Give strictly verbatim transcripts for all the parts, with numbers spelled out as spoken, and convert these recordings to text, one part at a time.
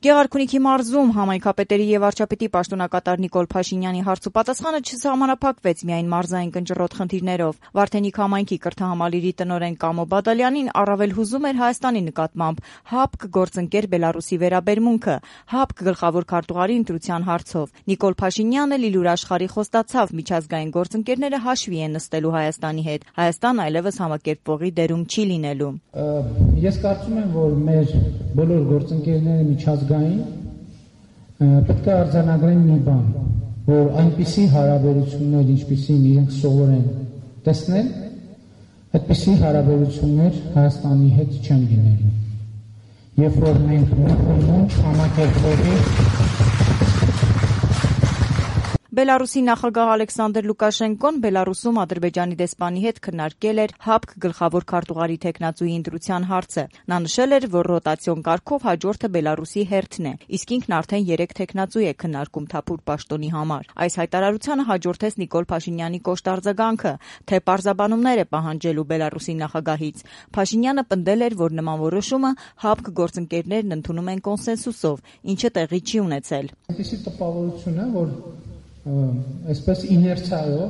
Գեղարքունիքի մարզում համայնքապետերի եւ վարչապետի պաշտոնակատար Նիկոլ Փաշինյանի հարց ու պատասխանը չսահմանափակվեց միայն մարզային կնճռոտ խնդիրներով։ Վարդենիք համայնքի կրթահամալիրի տնօրեն Կամո Բադալյանին առավել հուզում էր Հայաստանի նկատմամբ ՀԱՊԿ գործընկեր Բելարուսի վերաբերմունքը, ՀԱՊԿ գլխավոր քարտուղարի ընտրության հարցով։ Նիկոլ Փաշինյանը լիլուր աշխարհի խոստացավ միջազգային գործընկերները հաշվի են նստելու Հայաստանի հետ։ Հայաստան այլևս համակերպվողի դերում չի լինելու։ Ես կարծում եմ, որ մեր բոլոր գործընկերները միջազգային պետք է արձանագրեն մի բան, որ այնպիսի հարաբերություններ, ինչպիսին իրենք սովոր են տեսնել, այդպիսի հարաբերություններ Հայաստանի հետ չեն լինելու։ Երբ որ մենք մոտ համակերպվողի Բելարուսի նախագահ Ալեքսանդր Լուկաշենկոն Բելարուսում Ադրբեջանի դեսպանի հետ քննարկել էր ՀԱՊԿ գլխավոր քարտուղարի թեկնածուի ընտրության հարցը։ Նա նշել էր, որ ռոտացիոն կարգով հաջորդը Բելարուսի հերթն է, իսկ ինքն արդեն երեք թեկնածու է քննարկում թափուր պաշտոնի համար։ Այս հայտարարությանը հաջորդեց Նիկոլ Փաշինյանի կոշտ արձագանքը, թե պարզաբանումներ է պահանջելու Բելարուսի նախագահից։ Փաշինյանը պնդել էր, որ նման որոշումը ՀԱՊԿ գործընկերներն ընդունում են կոնսենսուսով, ինչը տեղի չի ունեցել։ Այսպիսի տպավորություն է, որ այսպես իներցիայով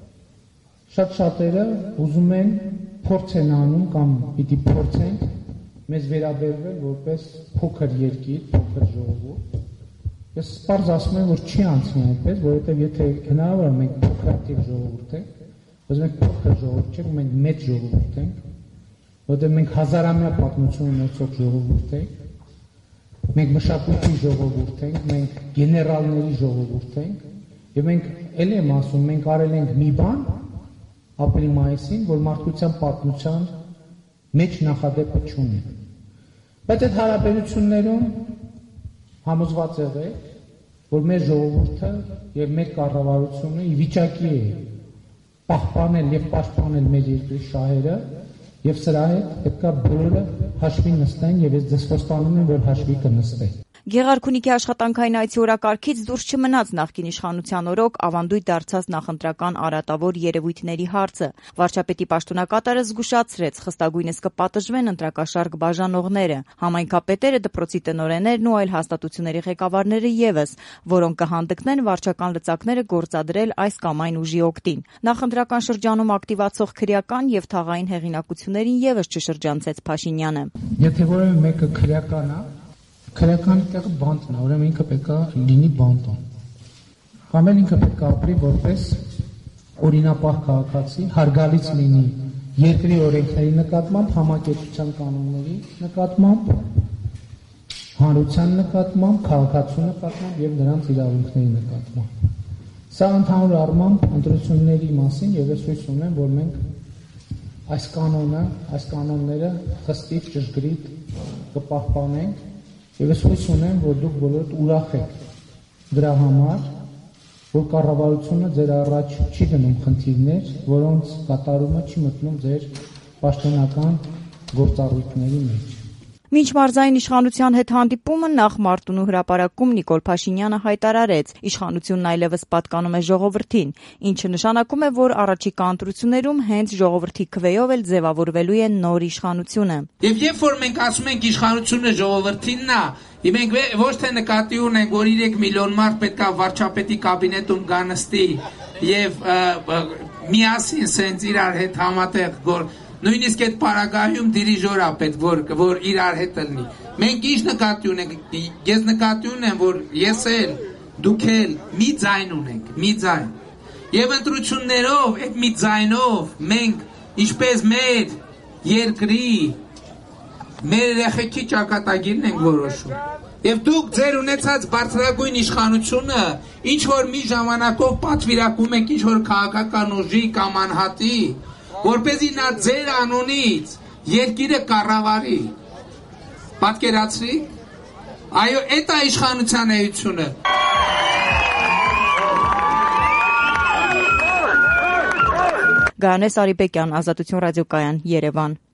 շատ շատերը ուզում են փորձ են անում կամ պիտի փորձեն մեզ վերաբերվել որպես փոքր երկիր, փոքր ժողովուրդ։ Ես պարզ ասում եմ, որ չի անցնի այդպես, որովհետև եթե հնարավոր է մենք փոքր ժողովուրդ ենք, բայց մենք փոքր ժողովուրդ չենք, մենք մեծ ժողովուրդ ենք, որովհետև մենք հազարամյա պատմություն ունեցող ժողովուրդ ենք, մենք մշակույթի ժողովուրդ ենք, մենք գեներալների ժողովուրդ ենք։ Եվ մենք էլ եմ ասում, մենք արել ենք մի բան ապրիլի մայիսին, որ մարդկության պատմության մեջ նախադեպը չունի։ Բայց այդ հարաբերություններում համոզված եղեք, որ մեր ժողովուրդը եւ մեր կառավարությունը ի վիճակի է պահպանել եւ պաշտպանել մեր երկրի շահերը եւ սրա հետ պետքա բոլորը հաշվի նստեն եւ ես ձեզ խոստանում եմ, որ հաշվի կնստեն։ Գեղարքունիքի աշխատանքային այցի օրակարգից դուրս չմնաց նախկին իշխանության օրոք ավանդույթ դարձած նախընտրական արատավոր երևույթների հարցը։ Վարչապետի պաշտոնակատարը զգուշացրեց, խստագույնս կպատժվեն ընտրակաշարք բաժանողները, համայնքապետերը, դպրոցի տնօրեններն ու այլ հաստատությունների ղեկավարները ևս, որոնք կհանդգնեն վարչական լծակները գործադրել այս կամ այն ուժի օգտին։ Նախընտրական շրջանում ակտիվացող քրեական եւ թաղային հեղինակություններին ևս չշրջանցեց Փաշինյանը։ Եթե որևէ մեկը քրեական է, քրեականի տեղը բանտն է, ուրեմն ինքը պետք է լինի բանտում։ Կամ էլ ինքը պետք է ապրի որպես օրինապահ քաղաքացի, հարգալից լինի երկրի օրենքների նկատմամբ, համակերպության կանոնների նկատմամբ, հանրության նկատմամբ, քաղաքացու նկատմամբ եւ նրանց իրավունքների նկատմամբ։ Սա ընդհանուր առմամբ ընտրությունների մասին եւ ես հույս ունեմ, որ մենք այս կանոնը, այս կանոնները խստիվ ճշգրիտ կպահպանենք։ Եվ ես հույս ունեմ, որ դուք բոլորդ ուրախ եք դրա համար, որ կառավարությունը ձեր առաջ չի դնում խնդիրներ, որոնց կատարումը չի մտնում ձեր պաշտոնական գործառույթների մեջ։ Մինչ մարզային իշխանության հետ հանդիպումը նախ Մարտունու հրապարակում Նիկոլ Փաշինյանը հայտարարեց, իշխանությունն այլևս պատկանում է ժողովրդին, ինչը նշանակում է, որ առաջիկա ընտրություններում հենց ժողովրդի քվեով էլ ձևավորվելու է նոր իշխանությունը։ Եվ երբ որ մենք ասում ենք իշխանությունը ժողովրդինն է, մենք ոչ թե նկատի ունենք, որ երեք միլիոն մարդ պետք է վարչապետի կաբինետում գանստի եւ միասին սենց իրար հետ համատեղ գոր նույնիսկ այդ պարագայում դիրիժոր է պետք որ որ իրար հետ լինի։ Մենք ինչ նկատի ունենք, ես նկատի ունեմ, որ ես էլ դուք էլ մի ձայն ունենք, մի ձայն։ Եվ ընտրություններով, այդ մի ձայնով մենք ինչպես մեր երկրի մեր երեխեքի ճակատագիրն ենք որոշում։ Եվ դուք ձեր ունեցած բարձրագույն իշխանությունը ինչ որ մի ժամանակով պատվիրակում եք ինչ որ քաղաքական ուժի կամ անհատի, որպեսզի նա ձեր անունից երկիրը կառավարի։ Պատկերացրի։ Այո, այդ է իշխանության էությունը։ Գայանե Սարիբեկյան, Ազատություն ռադիոկայան, Երևան։